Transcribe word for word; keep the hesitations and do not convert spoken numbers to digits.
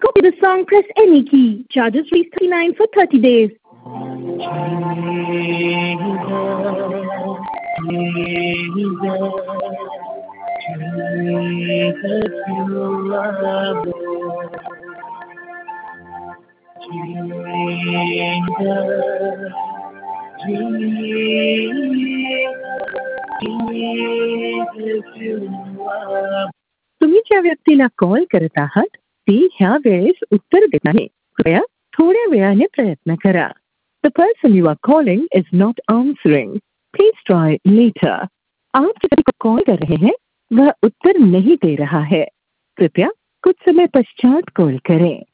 copy the song, press any key. Charges rupees thirty-nine for thirty days. तुम्ही ज्या व्यक्तीला call करत आहात ती ह्या वेळेस उत्तर देत नाही. कृपया थोड्या वेळाने प्रयत्न करा. The person you are calling is not answering. Please try later. आप जिस को कॉल कर रहे हैं वह उत्तर नहीं दे रहा है. कृपया कुछ समय पश्चात कॉल करें.